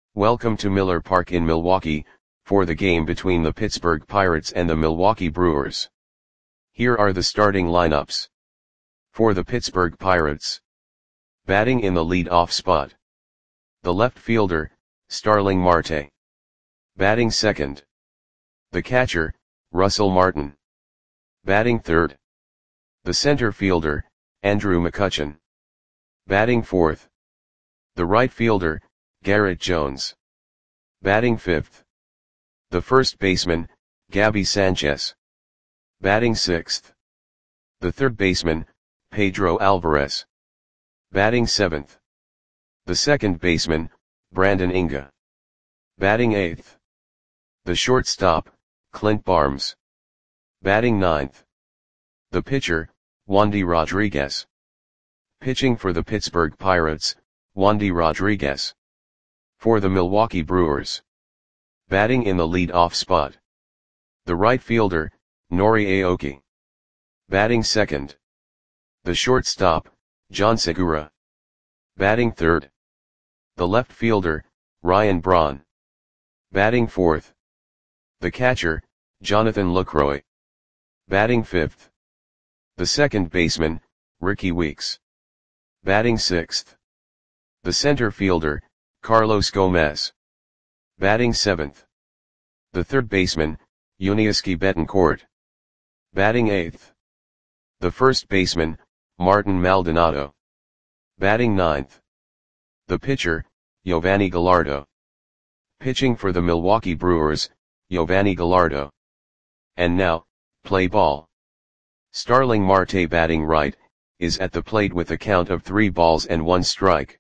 Welcome to Miller Park in Milwaukee, for the game between the Pittsburgh Pirates and the Milwaukee Brewers. Here are the starting lineups. For the Pittsburgh Pirates. Batting in the lead-off spot. The left fielder, Starling Marte. Batting second. The catcher, Russell Martin. Batting third. The center fielder, Andrew McCutchen. Batting fourth. The right fielder, Garrett Jones. Batting fifth. The first baseman, Gabby Sanchez. Batting sixth. The third baseman, Pedro Alvarez. Batting seventh. The second baseman, Brandon Inga. Batting eighth. The shortstop, Clint Barnes. Batting ninth. The pitcher, Wandy Rodriguez. Pitching for the Pittsburgh Pirates, Wandy Rodriguez. For the Milwaukee Brewers. Batting in the lead-off spot. The right fielder, Nori Aoki. Batting second. The shortstop, John Segura. Batting third. The left fielder, Ryan Braun. Batting fourth. The catcher, Jonathan Lucroy. Batting fifth. The second baseman, Ricky Weeks. Batting sixth. The center fielder, Carlos Gomez. Batting seventh. The third baseman, Yuniesky Betancourt. Batting eighth. The first baseman, Martin Maldonado. Batting ninth. The pitcher, Giovanni Gallardo. Pitching for the Milwaukee Brewers, Giovanni Gallardo. And now, play ball. Starling Marte batting right, is at the plate with a count of 3 balls and 1 strike.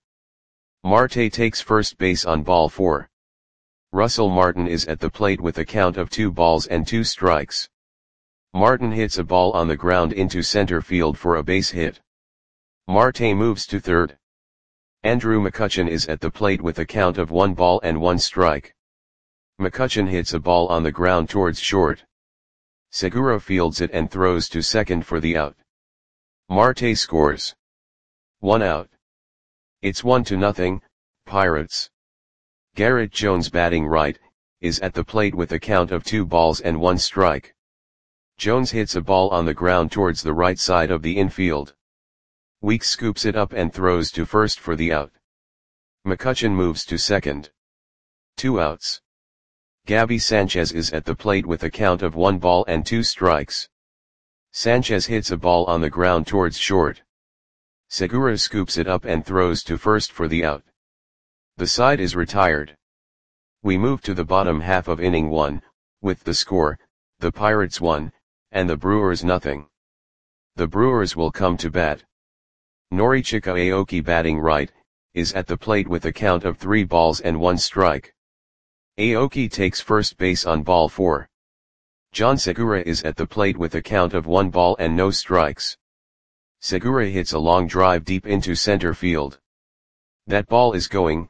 Marte takes first base on ball 4. Russell Martin is at the plate with a count of 2 balls and 2 strikes. Martin hits a ball on the ground into center field for a base hit. Marte moves to third. Andrew McCutchen is at the plate with a count of 1 ball and 1 strike. McCutchen hits a ball on the ground towards short. Segura fields it and throws to second for the out. Marte scores. 1 out. It's 1-0, Pirates. Garrett Jones batting right, is at the plate with a count of 2 balls and 1 strike. Jones hits a ball on the ground towards the right side of the infield. Weeks scoops it up and throws to first for the out. McCutchen moves to second. 2 outs. Gabby Sanchez is at the plate with a count of 1 ball and 2 strikes. Sanchez hits a ball on the ground towards short. Segura scoops it up and throws to first for the out. The side is retired. We move to the bottom half of inning 1, with the score, the Pirates 1, and the Brewers 0. The Brewers will come to bat. Norichika Aoki batting right, is at the plate with a count of 3 balls and 1 strike. Aoki takes first base on ball 4. John Segura is at the plate with a count of 1 ball and no strikes. Segura hits a long drive deep into center field. That ball is gone.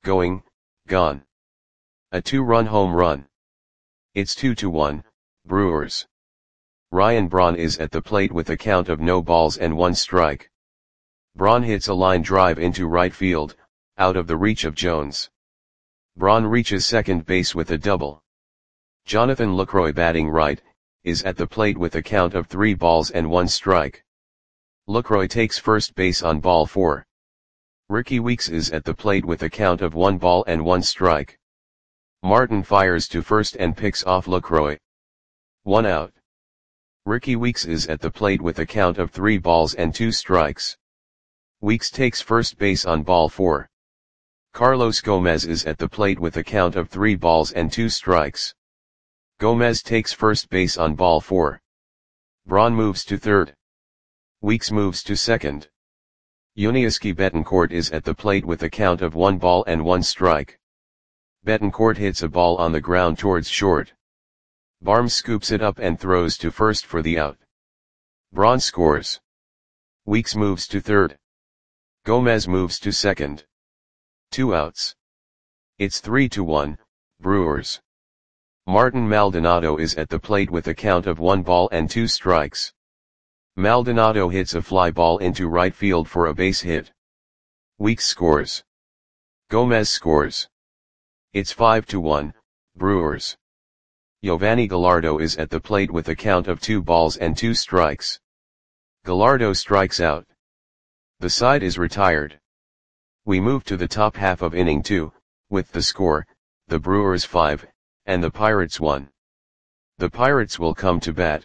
A 2-run home run. It's 2-1, Brewers. Ryan Braun is at the plate with a count of no balls and 1 strike. Braun hits a line drive into right field, out of the reach of Jones. Braun reaches second base with a double. Jonathan Lucroy batting right, is at the plate with a count of 3 balls and 1 strike. Lucroy takes first base on ball 4. Ricky Weeks is at the plate with a count of 1 ball and 1 strike. Martin fires to first and picks off Lucroy. 1 out. Ricky Weeks is at the plate with a count of 3 balls and 2 strikes. Weeks takes first base on ball 4. Carlos Gomez is at the plate with a count of 3 balls and 2 strikes. Gomez takes first base on ball 4. Braun moves to third. Weeks moves to second. Yuniesky Betancourt is at the plate with a count of 1 ball and 1 strike. Betancourt hits a ball on the ground towards short. Barnes scoops it up and throws to first for the out. Braun scores. Weeks moves to third. Gomez moves to second. 2 outs. It's 3-1, Brewers. Martin Maldonado is at the plate with a count of 1 ball and 2 strikes. Maldonado hits a fly ball into right field for a base hit. Weeks scores. Gomez scores. It's 5-1, Brewers. Yovani Gallardo is at the plate with a count of 2 balls and 2 strikes. Gallardo strikes out. The side is retired. We move to the top half of inning 2, with the score, the Brewers 5, and the Pirates 1. The Pirates will come to bat.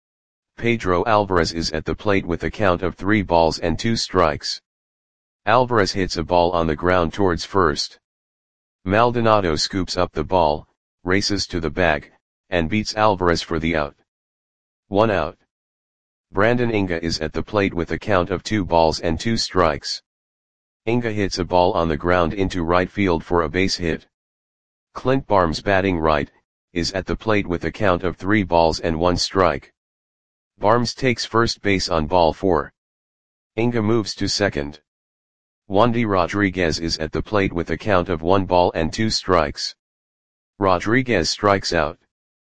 Pedro Alvarez is at the plate with a count of 3 balls and 2 strikes. Alvarez hits a ball on the ground towards first. Maldonado scoops up the ball, races to the bag, and beats Alvarez for the out. 1 out. Brandon Inga is at the plate with a count of 2 balls and 2 strikes. Inga hits a ball on the ground into right field for a base hit. Clint Barnes, batting right, is at the plate with a count of 3 balls and 1 strike. Barnes takes first base on ball 4. Inga moves to second. Wandy Rodriguez is at the plate with a count of 1 ball and 2 strikes. Rodriguez strikes out.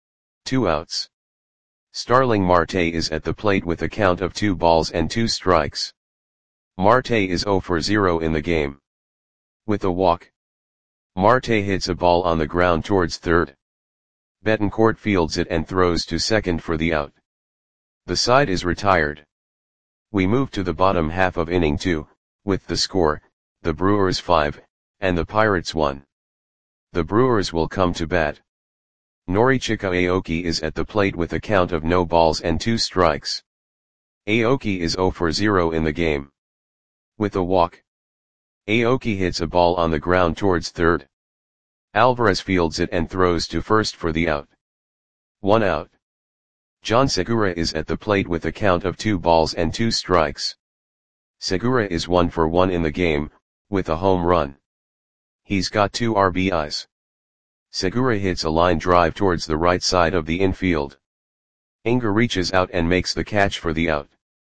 2 outs. Starling Marte is at the plate with a count of 2 balls and 2 strikes. Marte is 0 for 0 in the game. With a walk. Marte hits a ball on the ground towards third. Betancourt fields it and throws to second for the out. The side is retired. We move to the bottom half of inning 2, with the score, the Brewers 5, and the Pirates 1. The Brewers will come to bat. Norichika Aoki is at the plate with a count of no balls and 2 strikes. Aoki is 0 for 0 in the game. With a walk. Aoki hits a ball on the ground towards third. Alvarez fields it and throws to first for the out. 1 out. John Segura is at the plate with a count of 2 balls and 2 strikes. Segura is 1 for 1 in the game, with a home run. He's got 2 RBIs. Segura hits a line drive towards the right side of the infield. Inga reaches out and makes the catch for the out.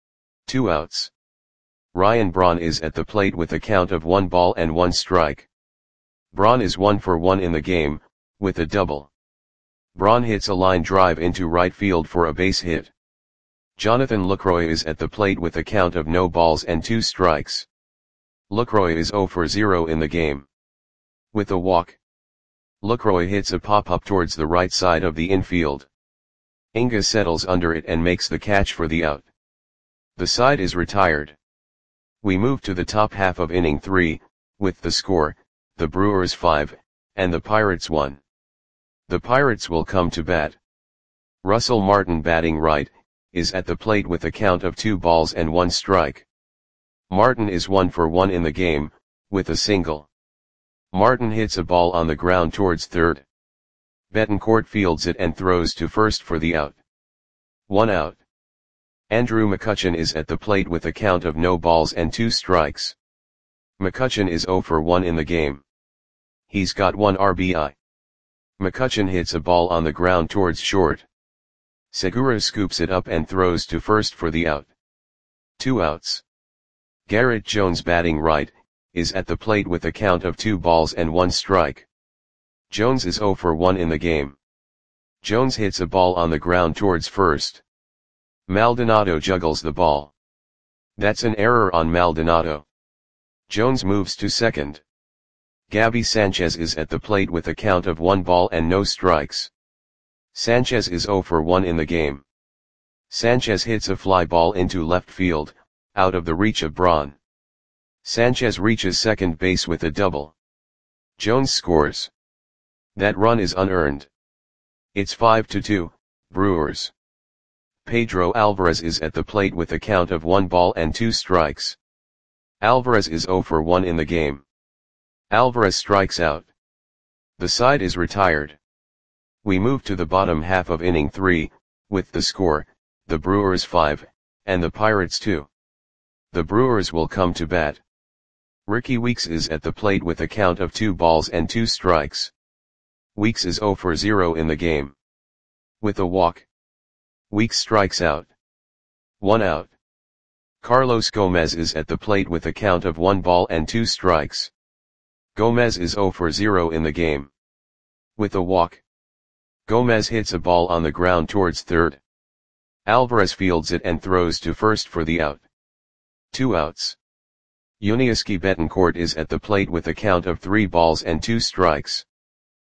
2 outs. Ryan Braun is at the plate with a count of 1 ball and 1 strike. Braun is 1 for 1 in the game, with a double. Braun hits a line drive into right field for a base hit. Jonathan Lucroy is at the plate with a count of no balls and 2 strikes. Lucroy is 0 for 0 in the game. With a walk. Lucroy hits a pop-up towards the right side of the infield. Inga settles under it and makes the catch for the out. The side is retired. We move to the top half of inning 3, with the score, the Brewers 5, and the Pirates 1. The Pirates will come to bat. Russell Martin, batting right, is at the plate with a count of 2 balls and 1 strike. Martin is 1 for 1 in the game, with a single. Martin hits a ball on the ground towards third. Betancourt fields it and throws to first for the out. 1 out. Andrew McCutchen is at the plate with a count of no balls and 2 strikes. McCutchen is 0 for 1 in the game. He's got 1 RBI. McCutchen hits a ball on the ground towards short. Segura scoops it up and throws to first for the out. 2 outs. Garrett Jones, batting right, is at the plate with a count of 2 balls and 1 strike. Jones is 0 for 1 in the game. Jones hits a ball on the ground towards first. Maldonado juggles the ball. That's an error on Maldonado. Jones moves to second. Gabby Sanchez is at the plate with a count of 1 ball and no strikes. Sanchez is 0 for 1 in the game. Sanchez hits a fly ball into left field, out of the reach of Braun. Sanchez reaches second base with a double. Jones scores. That run is unearned. It's 5-2, Brewers. Pedro Alvarez is at the plate with a count of 1 ball and 2 strikes. Alvarez is 0 for 1 in the game. Alvarez strikes out. The side is retired. We move to the bottom half of inning 3, with the score, the Brewers 5, and the Pirates 2. The Brewers will come to bat. Ricky Weeks is at the plate with a count of 2 balls and 2 strikes. Weeks is 0 for 0 in the game. With a walk. Weeks strikes out. 1 out. Carlos Gomez is at the plate with a count of 1 ball and 2 strikes. Gomez is 0 for 0 in the game. With a walk. Gomez hits a ball on the ground towards third. Alvarez fields it and throws to first for the out. 2 outs. Yuniesky Betancourt is at the plate with a count of 3 balls and 2 strikes.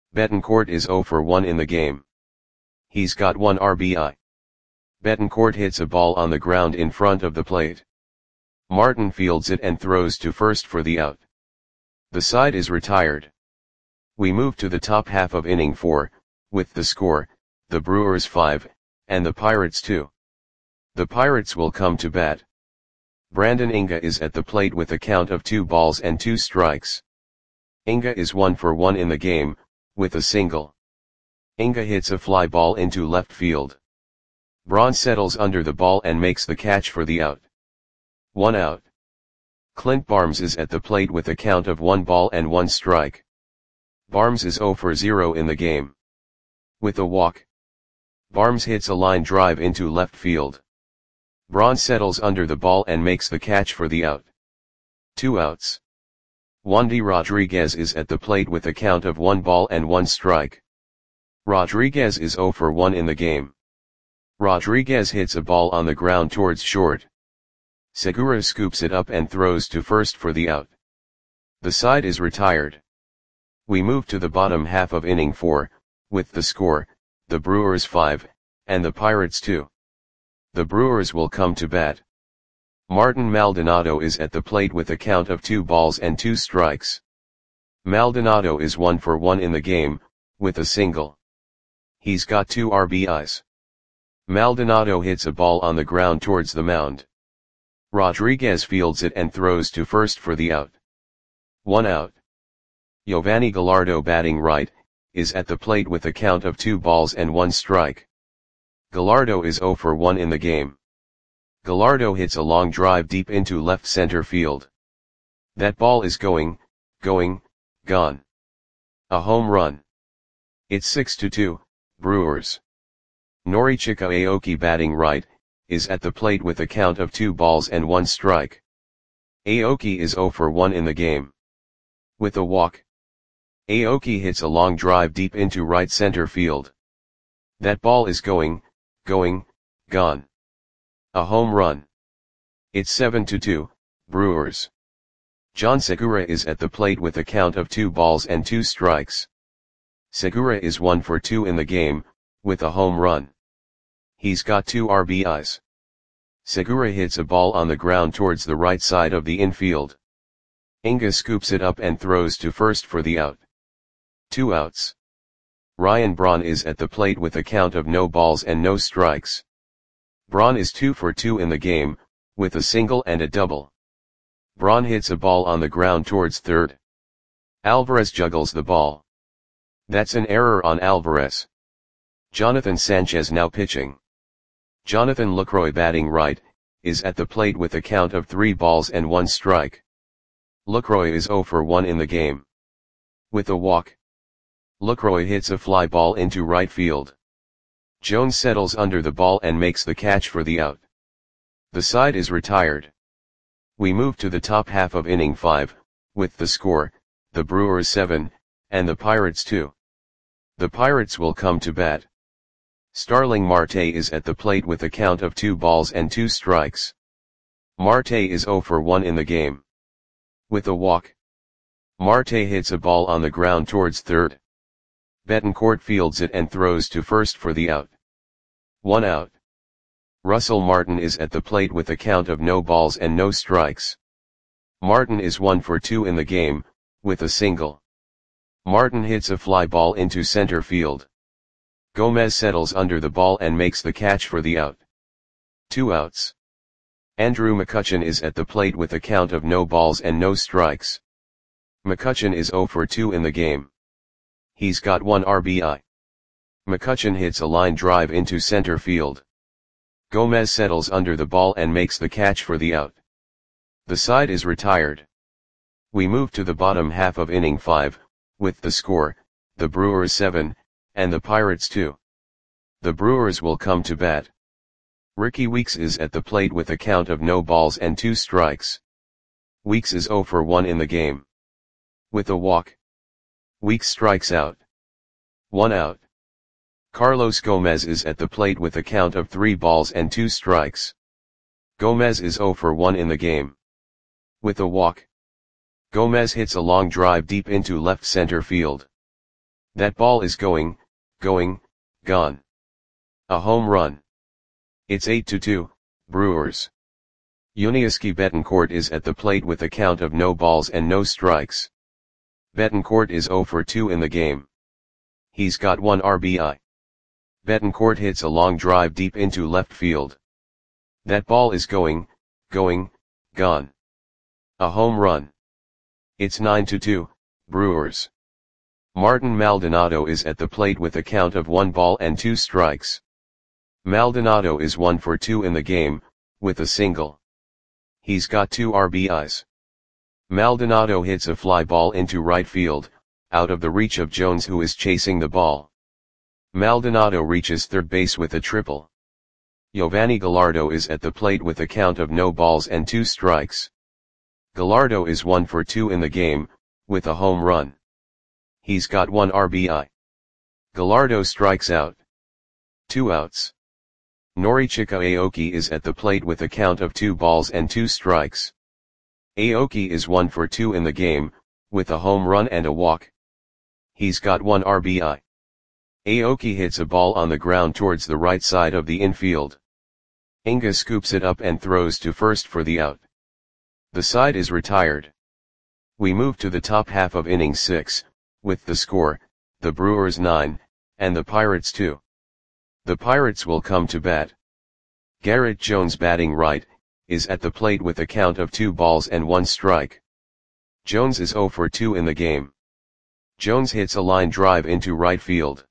Betancourt is 0 for 1 in the game. He's got 1 RBI. Betancourt hits a ball on the ground in front of the plate. Martin fields it and throws to first for the out. The side is retired. We move to the top half of inning 4, with the score, the Brewers 5, and the Pirates 2. The Pirates will come to bat. Brandon Inga is at the plate with a count of 2 balls and 2 strikes. Inga is 1 for 1 in the game, with a single. Inga hits a fly ball into left field. Braun settles under the ball and makes the catch for the out. 1 out. Clint Barnes is at the plate with a count of 1 ball and 1 strike. Barnes is 0 for 0 in the game. With a walk. Barnes hits a line drive into left field. Braun settles under the ball and makes the catch for the out. 2 outs. Wandy Rodriguez is at the plate with a count of 1 ball and 1 strike. Rodriguez is 0 for 1 in the game. Rodriguez hits a ball on the ground towards short. Segura scoops it up and throws to first for the out. The side is retired. We move to the bottom half of inning 4, with the score, the Brewers 5, and the Pirates 2. The Brewers will come to bat. Martin Maldonado is at the plate with a count of 2 balls and 2 strikes. Maldonado is 1 for 1 in the game, with a single. He's got 2 RBIs. Maldonado hits a ball on the ground towards the mound. Rodriguez fields it and throws to first for the out. 1 out. Giovanni Gallardo, batting right, is at the plate with a count of 2 balls and 1 strike. Gallardo is 0 for 1 in the game. Gallardo hits a long drive deep into left center field. That ball is gone. A home run. It's 6-2, Brewers. Norichika Aoki, batting right, is at the plate with a count of 2 balls and 1 strike. Aoki is 0 for 1 in the game. With a walk. Aoki hits a long drive deep into right center field. That ball is gone. A home run. It's 7-2, Brewers. John Segura is at the plate with a count of 2 balls and 2 strikes. Segura is 1 for 2 in the game, with a home run. He's got 2 RBIs. Segura hits a ball on the ground towards the right side of the infield. Inga scoops it up and throws to first for the out. 2 outs. Ryan Braun is at the plate with a count of no balls and no strikes. Braun is 2 for 2 in the game, with a single and a double. Braun hits a ball on the ground towards third. Alvarez juggles the ball. That's an error on Alvarez. Jonathan Sanchez now pitching. Jonathan Lucroy, batting right, is at the plate with a count of 3 balls and 1 strike. Lucroy is 0 for 1 in the game. With a walk. Lucroy hits a fly ball into right field. Jones settles under the ball and makes the catch for the out. The side is retired. We move to the top half of inning 5, with the score, the Brewers 7, and the Pirates 2. The Pirates will come to bat. Starling Marte is at the plate with a count of 2 balls and 2 strikes. Marte is 0 for 1 in the game. With a walk. Marte hits a ball on the ground towards third. Betancourt fields it and throws to first for the out. 1 out. Russell Martin is at the plate with a count of no balls and no strikes. Martin is 1 for 2 in the game, with a single. Martin hits a fly ball into center field. Gomez settles under the ball and makes the catch for the out. 2 outs. Andrew McCutchen is at the plate with a count of no balls and no strikes. McCutchen is 0 for 2 in the game. He's got 1 RBI. McCutchen hits a line drive into center field. Gomez settles under the ball and makes the catch for the out. The side is retired. We move to the bottom half of inning 5, with the score, the Brewers 7, and the Pirates 2. The Brewers will come to bat. Ricky Weeks is at the plate with a count of no balls and 2 strikes. Weeks is 0 for 1 in the game. With a walk. Weeks strikes out. 1 out. Carlos Gomez is at the plate with a count of 3 balls and 2 strikes. Gomez is 0 for 1 in the game. With a walk. Gomez hits a long drive deep into left center field. That ball is going, gone. A home run. It's 8-2, Brewers. Yuniesky Betancourt is at the plate with a count of no balls and no strikes. Betancourt is 0 for 2 in the game. He's got 1 RBI. Betancourt hits a long drive deep into left field. That ball is going, gone. A home run. It's 9-2, Brewers. Martin Maldonado is at the plate with a count of 1 ball and 2 strikes. Maldonado is 1 for 2 in the game, with a single. He's got 2 RBIs. Maldonado hits a fly ball into right field, out of the reach of Jones who is chasing the ball. Maldonado reaches third base with a triple. Giovanni Gallardo is at the plate with a count of no balls and 2 strikes. Gallardo is 1 for 2 in the game, with a home run. He's got 1 RBI. Gallardo strikes out. 2 outs. Norichika Aoki is at the plate with a count of 2 balls and 2 strikes. Aoki is 1 for 2 in the game, with a home run and a walk. He's got 1 RBI. Aoki hits a ball on the ground towards the right side of the infield. Inga scoops it up and throws to first for the out. The side is retired. We move to the top half of inning 6, with the score, the Brewers 9, and the Pirates 2. The Pirates will come to bat. Garrett Jones batting right, is at the plate with a count of 2 balls and 1 strike. Jones is 0 for 2 in the game. Jones hits a line drive into right field.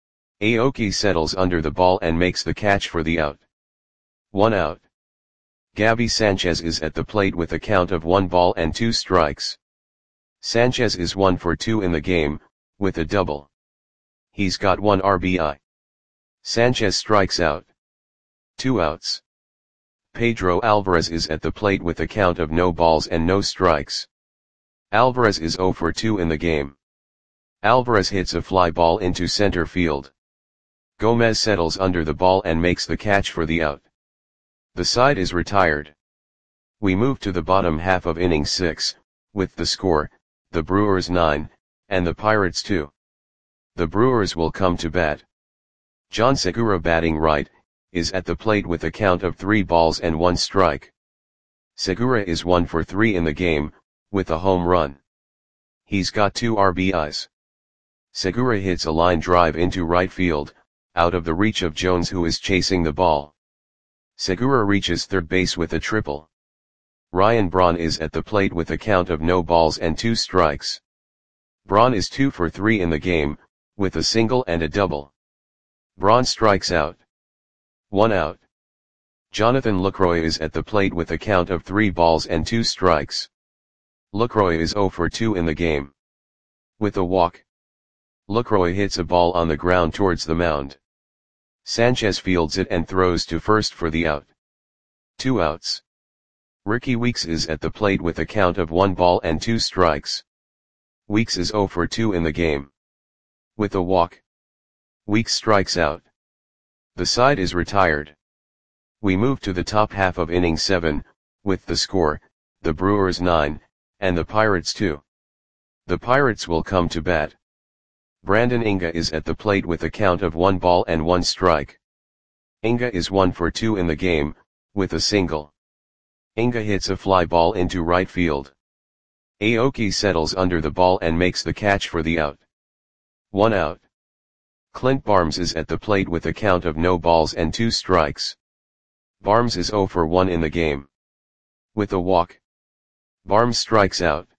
Aoki settles under the ball and makes the catch for the out. 1 out. Gabby Sanchez is at the plate with a count of 1 ball and 2 strikes. Sanchez is 1 for 2 in the game, with a double. He's got 1 RBI. Sanchez strikes out. 2 outs. Pedro Alvarez is at the plate with a count of no balls and no strikes. Alvarez is 0 for 2 in the game. Alvarez hits a fly ball into center field. Gomez settles under the ball and makes the catch for the out. The side is retired. We move to the bottom half of inning 6, with the score, the Brewers 9, and the Pirates 2. The Brewers will come to bat. John Segura batting right, is at the plate with a count of 3 balls and 1 strike. Segura is 1 for 3 in the game, with a home run. He's got 2 RBIs. Segura hits a line drive into right field, out of the reach of Jones who is chasing the ball. Segura reaches third base with a triple. Ryan Braun is at the plate with a count of no balls and 2 strikes. Braun is 2 for 3 in the game, with a single and a double. Braun strikes out. 1 out. Jonathan Lucroy is at the plate with a count of 3 balls and 2 strikes. Lucroy is 0 for 2 in the game. With a walk. Lucroy hits a ball on the ground towards the mound. Sanchez fields it and throws to first for the out. 2 outs. Ricky Weeks is at the plate with a count of 1 ball and 2 strikes. Weeks is 0 for 2 in the game. With a walk. Weeks strikes out. The side is retired. We move to the top half of inning 7, with the score, the Brewers 9, and the Pirates 2. The Pirates will come to bat. Brandon Inga is at the plate with a count of 1 ball and 1 strike. Inga is 1 for 2 in the game, with a single. Inga hits a fly ball into right field. Aoki settles under the ball and makes the catch for the out. 1 out. Clint Barnes is at the plate with a count of no balls and 2 strikes. Barnes is 0 for 1 in the game. With a walk. Barnes strikes out.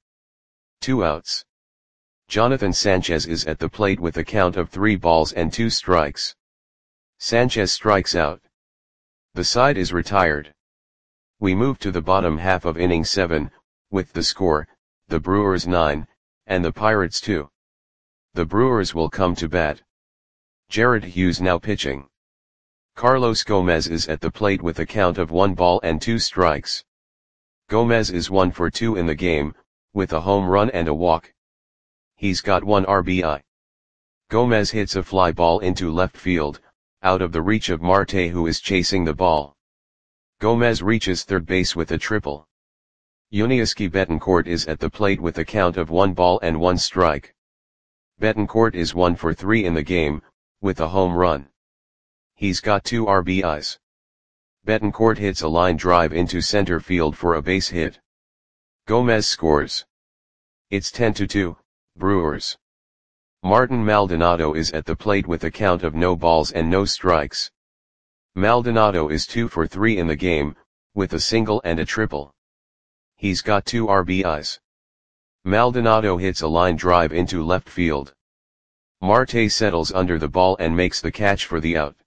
2 outs. Jonathan Sanchez is at the plate with a count of 3 balls and 2 strikes. Sanchez strikes out. The side is retired. We move to the bottom half of inning 7, with the score, the Brewers 9, and the Pirates 2. The Brewers will come to bat. Jared Hughes now pitching. Carlos Gomez is at the plate with a count of 1 ball and 2 strikes. Gomez is 1 for 2 in the game, with a home run and a walk. He's got 1 RBI. Gomez hits a fly ball into left field, out of the reach of Marte who is chasing the ball. Gomez reaches third base with a triple. Yuniesky Betancourt is at the plate with a count of 1 ball and 1 strike. Betancourt is 1 for 3 in the game, with a home run. He's got 2 RBIs. Betancourt hits a line drive into center field for a base hit. Gomez scores. It's 10-2, Brewers. Martin Maldonado is at the plate with a count of no balls and no strikes. Maldonado is 2 for 3 in the game, with a single and a triple. He's got 2 RBIs. Maldonado hits a line drive into left field. Marte settles under the ball and makes the catch for the out.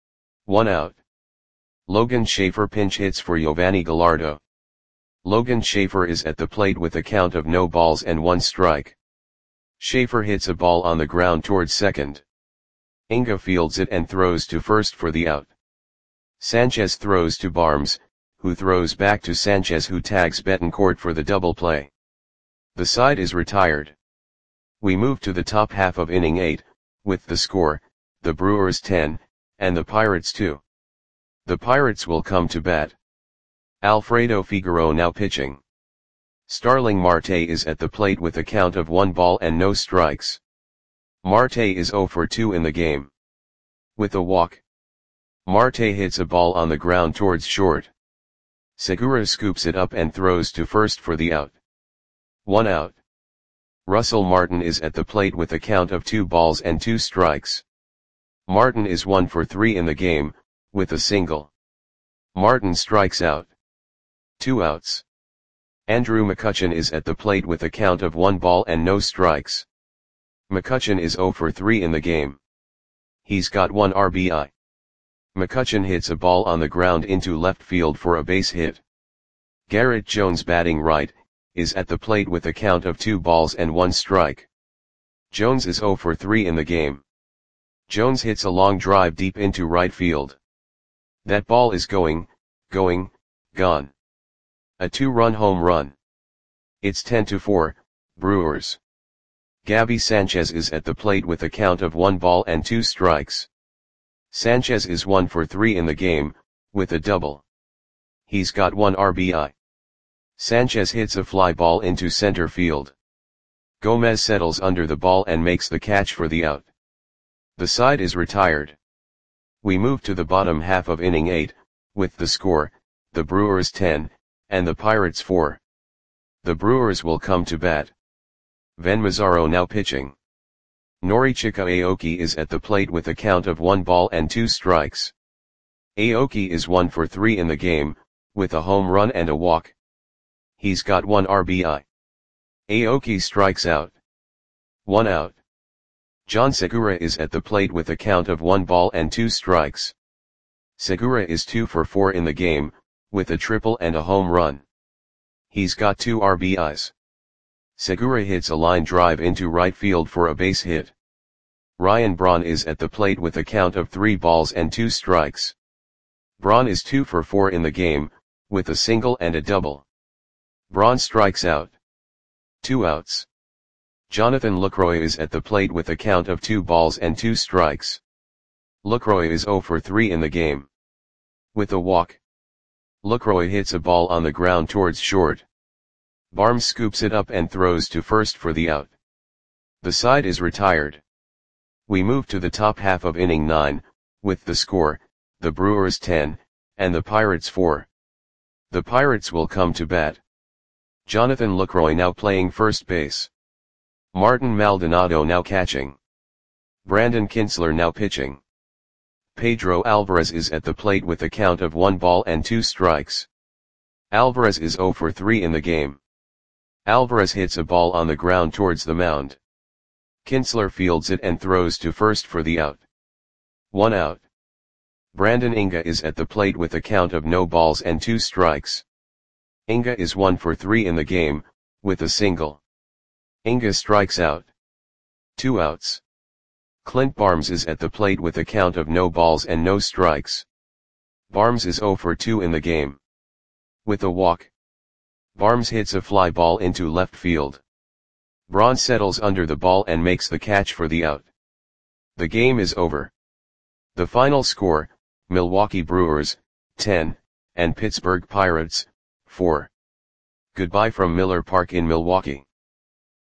1 out. Logan Schaefer pinch hits for Giovanni Gallardo. Logan Schaefer is at the plate with a count of no balls and 1 strike. Schaefer hits a ball on the ground towards second. Inga fields it and throws to first for the out. Sanchez throws to Barnes, who throws back to Sanchez, who tags Betancourt for the double play. The side is retired. We move to the top half of inning 8, with the score, the Brewers 10, and the Pirates 2. The Pirates will come to bat. Alfredo Figueroa now pitching. Starling Marte is at the plate with a count of 1 ball and no strikes. Marte is 0 for 2 in the game. With a walk. Marte hits a ball on the ground towards short. Segura scoops it up and throws to first for the out. 1 out. Russell Martin is at the plate with a count of 2 balls and 2 strikes. Martin is 1 for 3 in the game, with a single. Martin strikes out. 2 outs. Andrew McCutchen is at the plate with a count of 1 ball and no strikes. McCutchen is 0 for 3 in the game. He's got 1 RBI. McCutchen hits a ball on the ground into left field for a base hit. Garrett Jones, batting right, is at the plate with a count of 2 balls and 1 strike. Jones is 0 for 3 in the game. Jones hits a long drive deep into right field. That ball is gone. A 2-run home run. It's 10-4, Brewers. Gabby Sanchez is at the plate with a count of 1 ball and 2 strikes. Sanchez is 1 for 3 in the game, with a double. He's got 1 RBI. Sanchez hits a fly ball into center field. Gomez settles under the ball and makes the catch for the out. The side is retired. We move to the bottom half of inning 8, with the score, the Brewers 10, and the Pirates 4. The Brewers will come to bat. Ven Mazzaro now pitching. Norichika Aoki is at the plate with a count of 1 ball and 2 strikes. Aoki is 1 for 3 in the game, with a home run and a walk. He's got 1 RBI. Aoki strikes out. 1 out. John Segura is at the plate with a count of 1 ball and 2 strikes. Segura is 2 for 4 in the game, with a triple and a home run. He's got 2 RBIs. Segura hits a line drive into right field for a base hit. Ryan Braun is at the plate with a count of 3 balls and 2 strikes. Braun is 2 for 4 in the game, with a single and a double. Braun strikes out. 2 outs. Jonathan Lucroy is at the plate with a count of 2 balls and 2 strikes. Lucroy is 0 for 3 in the game. With a walk. Lucroy hits a ball on the ground towards short. Barnes scoops it up and throws to first for the out. The side is retired. We move to the top half of inning 9, with the score, the Brewers 10, and the Pirates 4. The Pirates will come to bat. Jonathan Lucroy now playing first base. Martin Maldonado now catching. Brandon Kintzler now pitching. Pedro Alvarez is at the plate with a count of 1 ball and 2 strikes. Alvarez is 0 for 3 in the game. Alvarez hits a ball on the ground towards the mound. Kintzler fields it and throws to first for the out. 1 out. Brandon Inga is at the plate with a count of no balls and 2 strikes. Inga is 1 for 3 in the game, with a single. Inga strikes out. 2 outs. Clint Barnes is at the plate with a count of no balls and no strikes. Barnes is 0 for 2 in the game. With a walk. Barnes hits a fly ball into left field. Braun settles under the ball and makes the catch for the out. The game is over. The final score, Milwaukee Brewers, 10, and Pittsburgh Pirates, 4. Goodbye from Miller Park in Milwaukee.